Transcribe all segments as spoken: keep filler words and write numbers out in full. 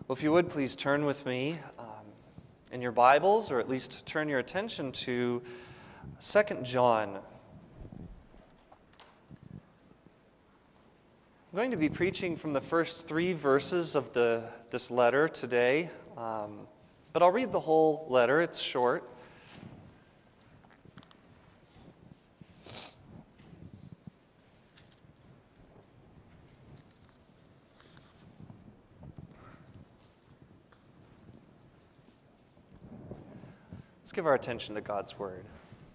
Well, if you would, please turn with me um, in your Bibles, or at least turn your attention to Second John. I'm going to be preaching from the first three verses of the this letter today, um, but I'll read the whole letter. It's short. Let's give our attention to God's Word.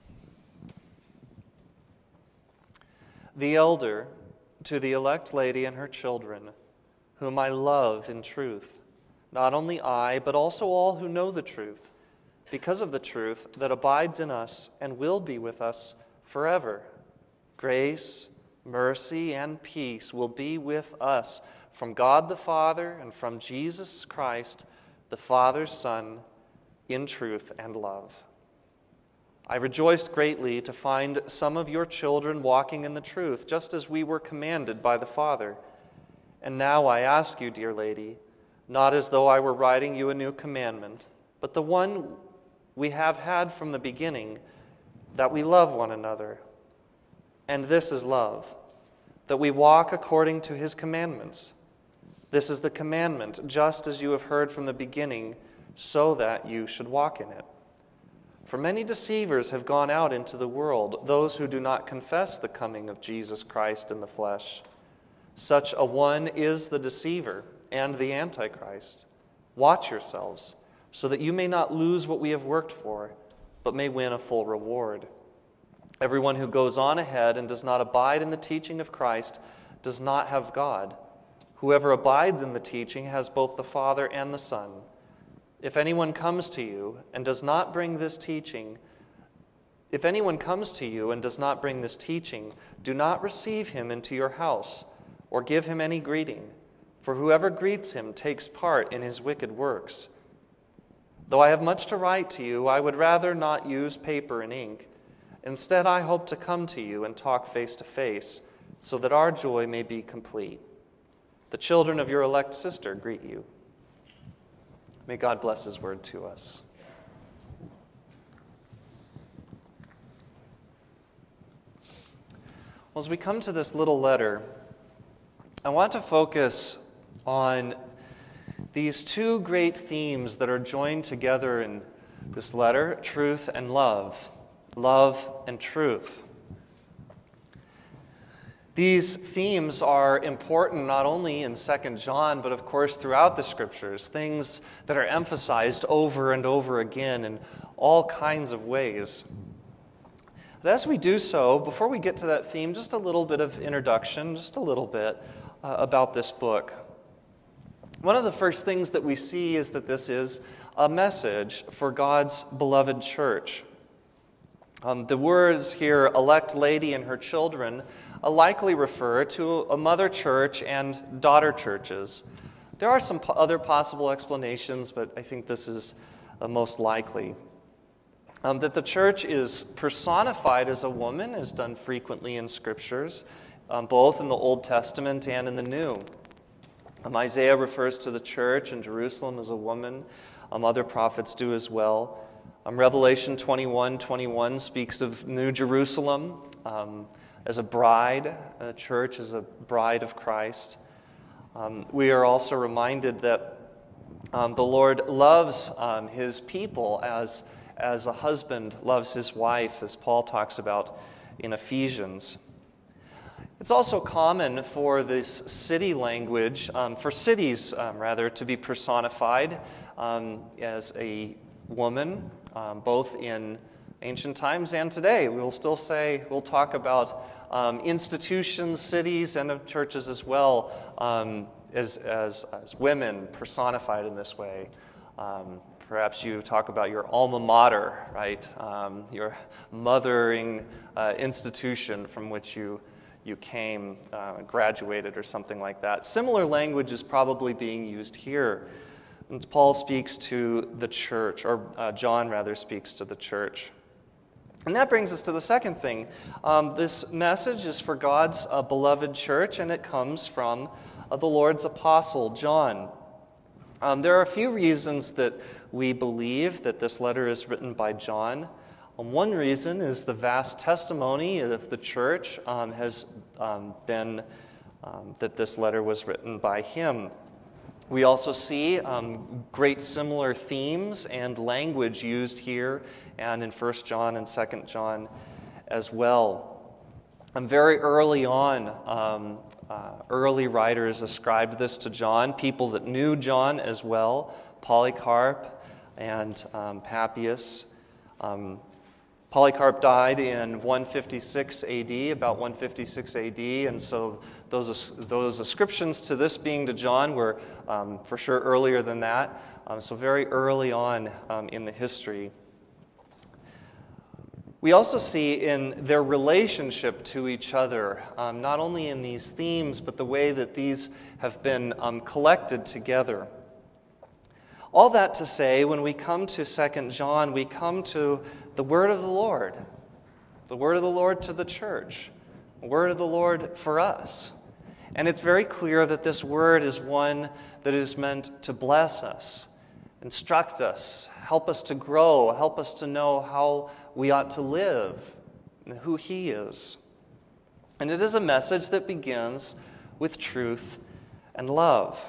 The elder to the elect lady and her children, whom I love in truth, not only I, but also all who know the truth, because of the truth that abides in us and will be with us forever. Grace, mercy, and peace will be with us from God the Father and from Jesus Christ, the Father's Son, in truth and love. I rejoiced greatly to find some of your children walking in the truth, just as we were commanded by the Father. And now I ask you, dear lady, not as though I were writing you a new commandment, but the one we have had from the beginning, that we love one another. And this is love, that we walk according to his commandments. This is the commandment, just as you have heard from the beginning, so that you should walk in it. For many deceivers have gone out into the world, those who do not confess the coming of Jesus Christ in the flesh. Such a one is the deceiver and the Antichrist. Watch yourselves, so that you may not lose what we have worked for, but may win a full reward. Everyone who goes on ahead and does not abide in the teaching of Christ does not have God. Whoever abides in the teaching has both the Father and the Son. If anyone comes to you and does not bring this teaching, if anyone comes to you and does not bring this teaching, do not receive him into your house or give him any greeting, for whoever greets him takes part in his wicked works. Though I have much to write to you, I would rather not use paper and ink. Instead, I hope to come to you and talk face to face, so that our joy may be complete. The children of your elect sister greet you. May God bless his word to us. Well, as we come to this little letter, I want to focus on these two great themes that are joined together in this letter, truth and love. Love and truth. These themes are important not only in Second John, but of course throughout the Scriptures, things that are emphasized over and over again in all kinds of ways. But as we do so, before we get to that theme, just a little bit of introduction, just a little bit uh, about this book. One of the first things that we see is that this is a message for God's beloved church. Um, the words here, elect lady and her children, uh, likely refer to a mother church and daughter churches. There are some po- other possible explanations, but I think this is uh, most likely. Um, that the church is personified as a woman is done frequently in scriptures, um, both in the Old Testament and in the New. Um, Isaiah refers to the church in Jerusalem as a woman. Um, other prophets do as well. Um, Revelation twenty-one twenty-one speaks of New Jerusalem um, as a bride, a church as a bride of Christ. Um, we are also reminded that um, the Lord loves um, his people as, as a husband loves his wife, as Paul talks about in Ephesians. It's also common for this city language, um, for cities um, rather, to be personified um, as a woman, um, both in ancient times and today. We will still say, we'll talk about um, institutions, cities, and churches as well um, as, as, as women personified in this way. Um, perhaps you talk about your alma mater, right? Um, your mothering uh, institution from which you you came, uh, graduated, or something like that. Similar language is probably being used here. And Paul speaks to the church, or uh, John rather speaks to the church. And that brings us to the second thing. Um, this message is for God's uh, beloved church, and it comes from uh, the Lord's apostle, John. Um, there are a few reasons that we believe that this letter is written by John. Um, one reason is the vast testimony of the church um, has um, been um, that this letter was written by him. We also see um, great similar themes and language used here and in First John and Second John as well. Um, very early on, um, uh, early writers ascribed this to John, people that knew John as well, Polycarp and um, Papias. Um, Polycarp died in one fifty-six A D, about one fifty-six A D, and so those those ascriptions to this being to John were um, for sure earlier than that, um, so very early on um, in the history. We also see in their relationship to each other, um, not only in these themes, but the way that these have been um, collected together. All that to say, when we come to Second John, we come to the word of the Lord, the word of the Lord to the church, the word of the Lord for us. And it's very clear that this word is one that is meant to bless us, instruct us, help us to grow, help us to know how we ought to live and who He is. And it is a message that begins with truth and love.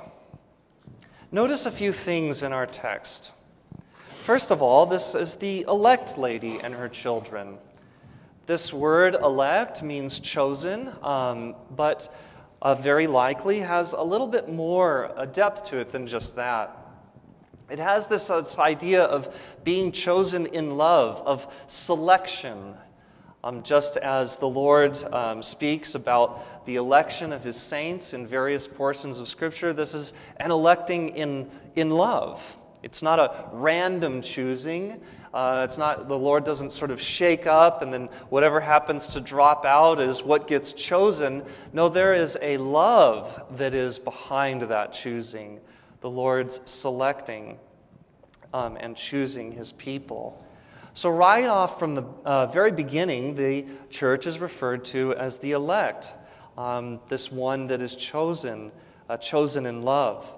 Notice a few things in our text. First of all, this is the elect lady and her children. This word elect means chosen, um, but uh, very likely has a little bit more uh, depth to it than just that. It has this, uh, this idea of being chosen in love, of selection. Um, just as the Lord um, speaks about the election of His saints in various portions of Scripture, this is an electing in, in love. It's not a random choosing. Uh, it's not, the Lord doesn't sort of shake up and then whatever happens to drop out is what gets chosen. No, there is a love that is behind that choosing. The Lord's selecting um, and choosing His people. So right off from the uh, very beginning, the church is referred to as the elect, um, this one that is chosen, uh, chosen in love.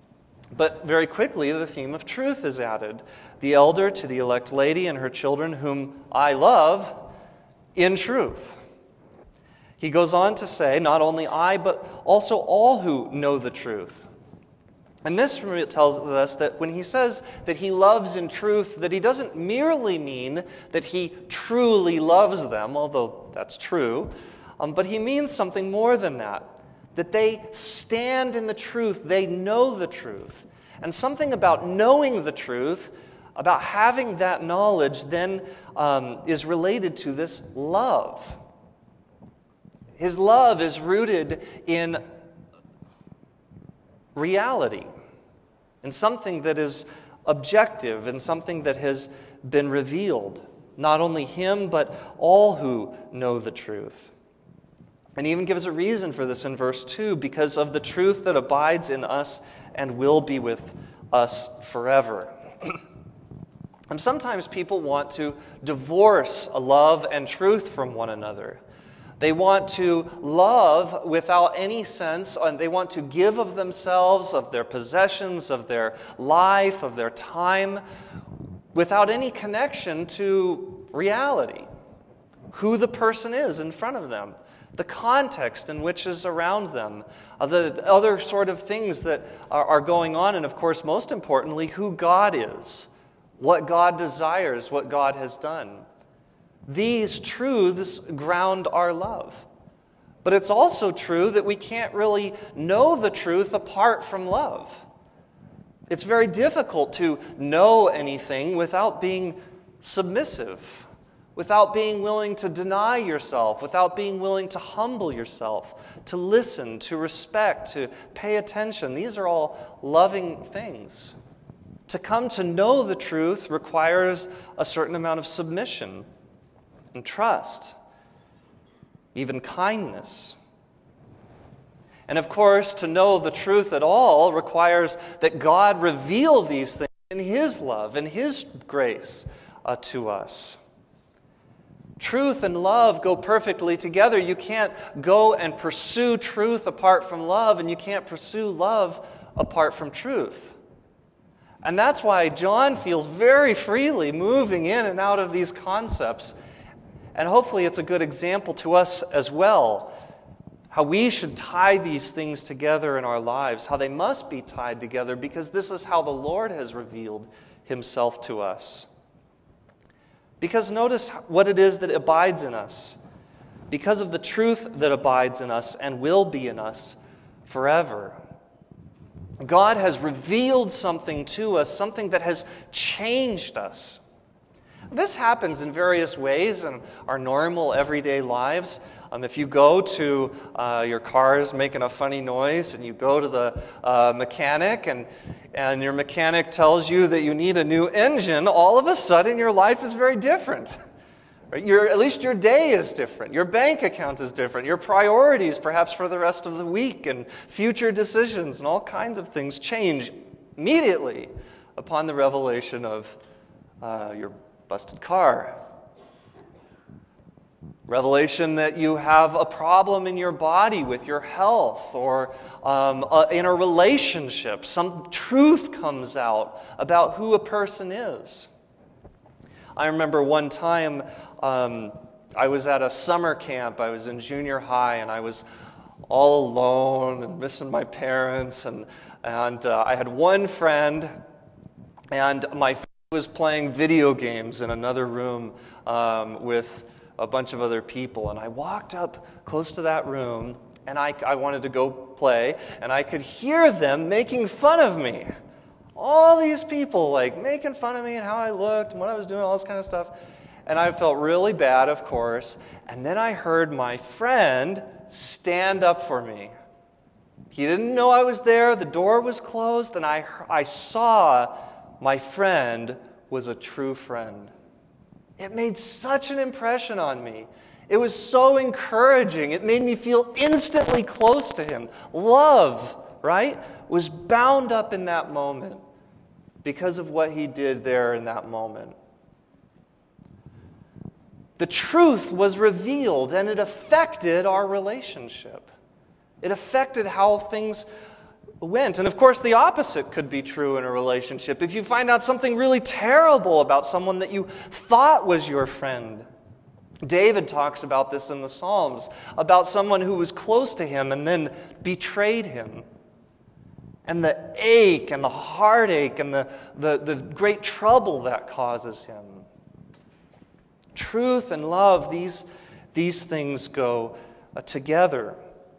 But very quickly, the theme of truth is added. The elder to the elect lady and her children, whom I love in truth. He goes on to say, not only I, but also all who know the truth. And this tells us that when he says that he loves in truth, that he doesn't merely mean that he truly loves them, although that's true, um, but he means something more than that. That they stand in the truth, they know the truth. And something about knowing the truth, about having that knowledge, then um, is related to this love. His love is rooted in reality, in something that is objective, and something that has been revealed. Not only him, but all who know the truth. And he even gives a reason for this in verse two, because of the truth that abides in us and will be with us forever. And sometimes people want to divorce love and truth from one another. They want to love without any sense, and they want to give of themselves, of their possessions, of their life, of their time, without any connection to reality, who the person is in front of them, the context in which is around them, the other sort of things that are, are going on, and of course, most importantly, who God is, what God desires, what God has done. These truths ground our love. But it's also true that we can't really know the truth apart from love. It's very difficult to know anything without being submissive, without being willing to deny yourself, without being willing to humble yourself, to listen, to respect, to pay attention. These are all loving things. To come to know the truth requires a certain amount of submission and trust, even kindness. And of course, to know the truth at all requires that God reveal these things in His love and His grace uh, to us. Truth and love go perfectly together. You can't go and pursue truth apart from love, and you can't pursue love apart from truth. And that's why John feels very freely moving in and out of these concepts. And hopefully it's a good example to us as well, how we should tie these things together in our lives, how they must be tied together, because this is how the Lord has revealed himself to us. Because notice what it is that abides in us. Because of the truth that abides in us and will be in us forever. God has revealed something to us, something that has changed us. This happens in various ways in our normal everyday lives. Um, if you go to uh, your car is making a funny noise and you go to the uh, mechanic and, and your mechanic tells you that you need a new engine, all of a sudden your life is very different. Right? Your, at least your day is different. Your bank account is different. Your priorities perhaps for the rest of the week and future decisions and all kinds of things change immediately upon the revelation of uh, your busted car. Revelation that you have a problem in your body with your health or um, uh, in a relationship. Some truth comes out about who a person is. I remember one time um, I was at a summer camp. I was in junior high and I was all alone and missing my parents. And, and uh, I had one friend and my friend was playing video games in another room um, with a bunch of other people. And I walked up close to that room and I, I wanted to go play and I could hear them making fun of me. All these people like making fun of me and how I looked and what I was doing, all this kind of stuff. And I felt really bad, of course. And then I heard my friend stand up for me. He didn't know I was there. The door was closed. And I, I saw my friend was a true friend. It made such an impression on me. It was so encouraging. It made me feel instantly close to him. Love, right, was bound up in that moment because of what he did there in that moment. The truth was revealed and it affected our relationship. It affected how things went. And of course, the opposite could be true in a relationship. If you find out something really terrible about someone that you thought was your friend. David talks about this in the Psalms, about someone who was close to him and then betrayed him. And the ache and the heartache and the, the, the great trouble that causes him. Truth and love, these, these things go uh, together.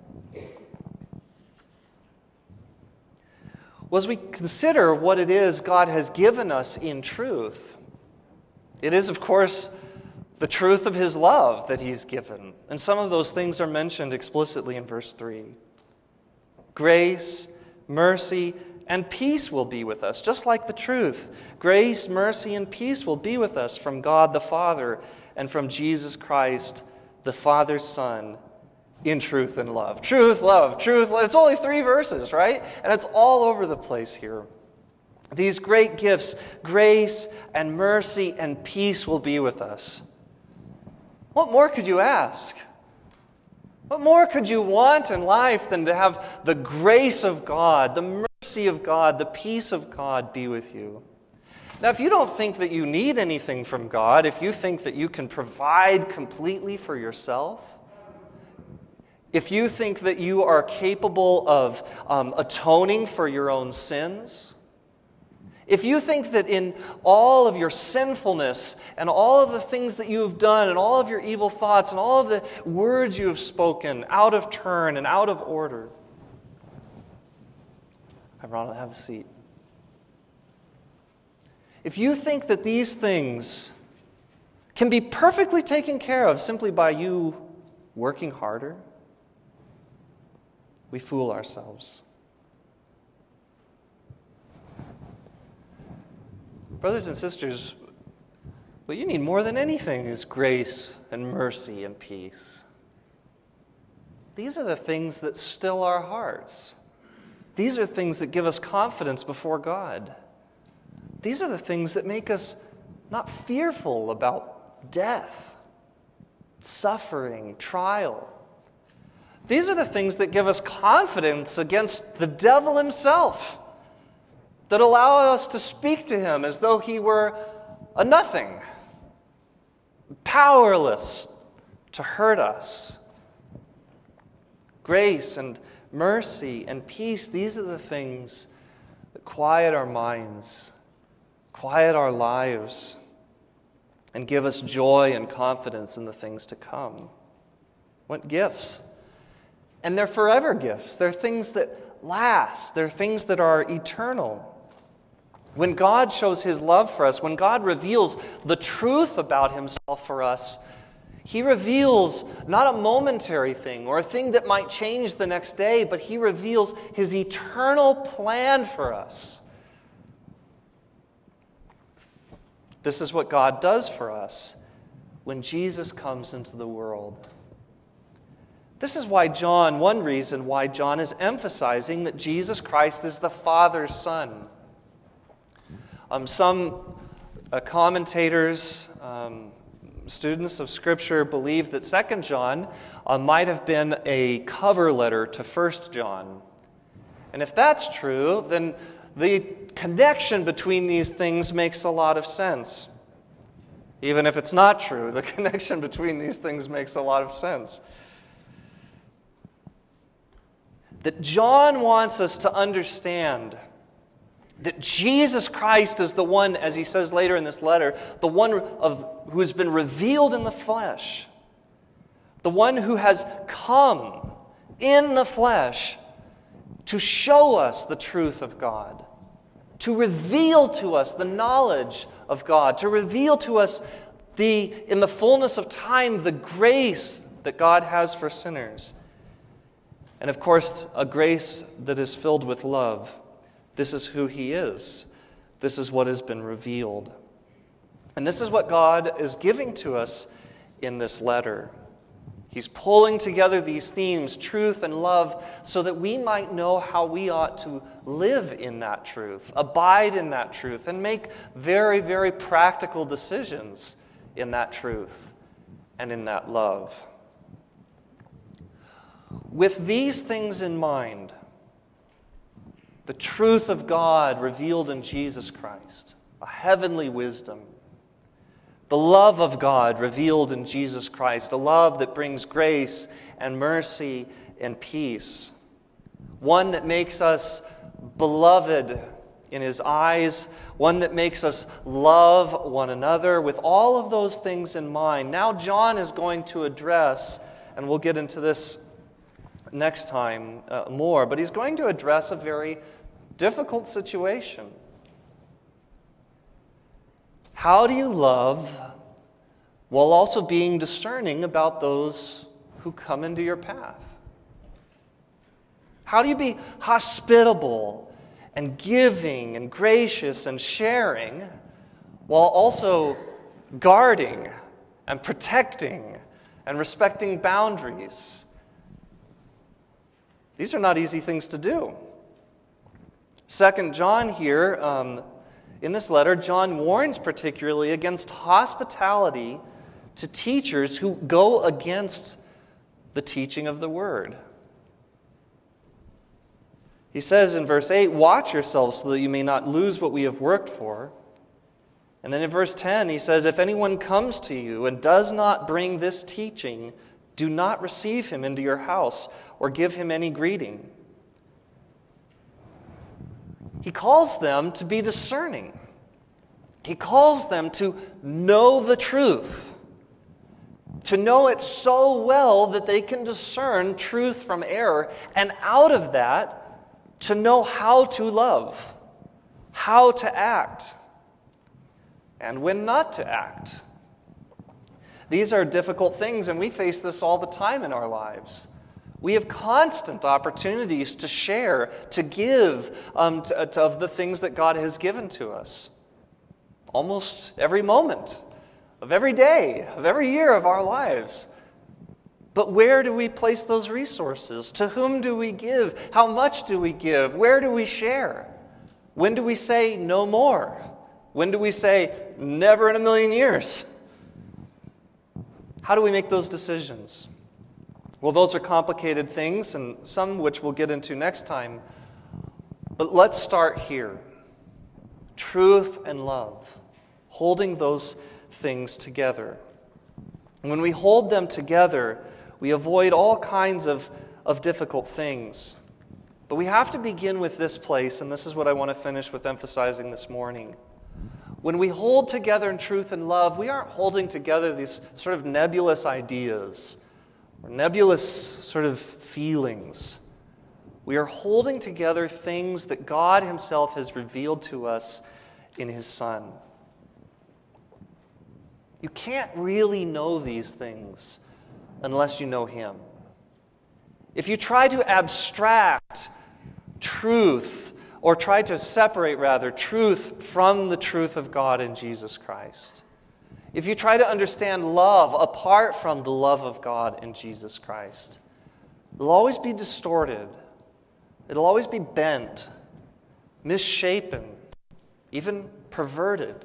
Well, as we consider what it is God has given us in truth, it is, of course, the truth of his love that he's given. And some of those things are mentioned explicitly in verse three. Grace, mercy, and peace will be with us, just like the truth. Grace, mercy, and peace will be with us from God the Father and from Jesus Christ, the Father's Son, in truth and love. Truth, love, truth, love. It's only three verses, right? And it's all over the place here. These great gifts, grace and mercy and peace will be with us. What more could you ask? What more could you want in life than to have the grace of God, the mercy of God, the peace of God be with you? Now, if you don't think that you need anything from God, if you think that you can provide completely for yourself, if you think that you are capable of um, atoning for your own sins, if you think that in all of your sinfulness and all of the things that you have done and all of your evil thoughts and all of the words you have spoken out of turn and out of order, I Ronald, have a seat. If you think that these things can be perfectly taken care of simply by you working harder, we fool ourselves. Brothers and sisters, what you need more than anything is grace and mercy and peace. These are the things that still our hearts. These are things that give us confidence before God. These are the things that make us not fearful about death, suffering, trial. These are the things that give us confidence against the devil himself. that allow us to speak to him as though he were a nothing, powerless to hurt us. Grace and mercy and peace, these are the things that quiet our minds, quiet our lives, and give us joy and confidence in the things to come. What gifts? And they're forever gifts. They're things that last. They're things that are eternal. When God shows his love for us, when God reveals the truth about himself for us, he reveals not a momentary thing or a thing that might change the next day, but he reveals his eternal plan for us. This is what God does for us when Jesus comes into the world. This is why John, one reason why John is emphasizing that Jesus Christ is the Father's Son. Um, some uh, commentators, um, students of Scripture, believe that Second John uh, might have been a cover letter to First John. And if that's true, then the connection between these things makes a lot of sense. Even if it's not true, the connection between these things makes a lot of sense. That John wants us to understand that Jesus Christ is the one, as he says later in this letter, the one of, who has been revealed in the flesh, the one who has come in the flesh to show us the truth of God, to reveal to us the knowledge of God, to reveal to us the, in the fullness of time, the grace that God has for sinners. And of course, a grace that is filled with love. This is who he is. This is what has been revealed. And this is what God is giving to us in this letter. He's pulling together these themes, truth and love, so that we might know how we ought to live in that truth, abide in that truth, and make very, very practical decisions in that truth and in that love. With these things in mind, the truth of God revealed in Jesus Christ, a heavenly wisdom, the love of God revealed in Jesus Christ, a love that brings grace and mercy and peace, one that makes us beloved in his eyes, one that makes us love one another. With all of those things in mind, now John is going to address, and we'll get into this next time uh, more, but he's going to address a very difficult situation. How do you love while also being discerning about those who come into your path? How do you be hospitable and giving and gracious and sharing while also guarding and protecting and respecting boundaries? These are not easy things to do. Second John here, um, in this letter, John warns particularly against hospitality to teachers who go against the teaching of the Word. He says in verse eight, "Watch yourselves so that you may not lose what we have worked for." And then in verse ten, he says, "If anyone comes to you and does not bring this teaching, do not receive him into your house or give him any greeting." He calls them to be discerning. He calls them to know the truth, to know it so well that they can discern truth from error, and out of that, to know how to love, how to act, and when not to act. These are difficult things, and we face this all the time in our lives. We have constant opportunities to share, to give um, to, to, of the things that God has given to us. Almost every moment of every day, of every year of our lives. But where do we place those resources? To whom do we give? How much do we give? Where do we share? When do we say no more? When do we say never in a million years? How do we make those decisions? Well, those are complicated things, and some which we'll get into next time. But let's start here. truth and love, holding those things together. And when we hold them together, we avoid all kinds of, of difficult things. But we have to begin with this place, and this is what I want to finish with emphasizing this morning. When we hold together in truth and love, we aren't holding together these sort of nebulous ideas or nebulous sort of feelings. We are holding together things that God Himself has revealed to us in His Son. You can't really know these things unless you know Him. If you try to abstract truth, or try to separate, rather, truth from the truth of God in Jesus Christ, if you try to understand love apart from the love of God in Jesus Christ, it'll always be distorted. It'll always be bent, misshapen, even perverted.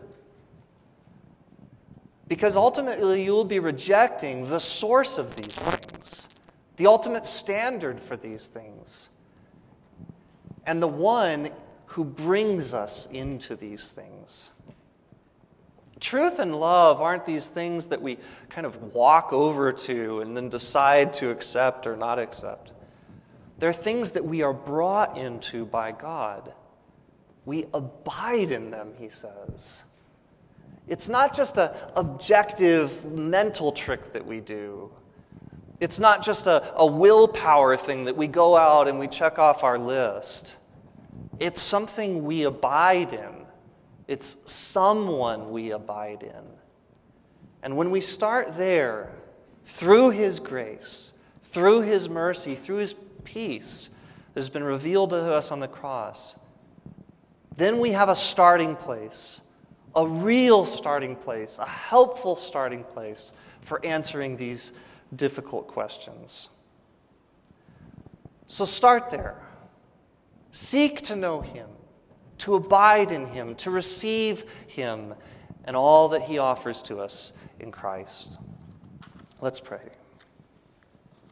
Because ultimately you will be rejecting the source of these things, the ultimate standard for these things, and the one who brings us into these things. Truth and love aren't these things that we kind of walk over to and then decide to accept or not accept. They're things that we are brought into by God. We abide in them, he says. It's not just an objective mental trick that we do. It's not just a, a willpower thing that we go out and we check off our list. It's something we abide in. It's someone we abide in. And when we start there, through His grace, through His mercy, through His peace that has been revealed to us on the cross, then we have a starting place. A real starting place, a helpful starting place for answering these difficult questions. So start there. Seek to know Him, to abide in Him, to receive Him and all that He offers to us in Christ. Let's pray.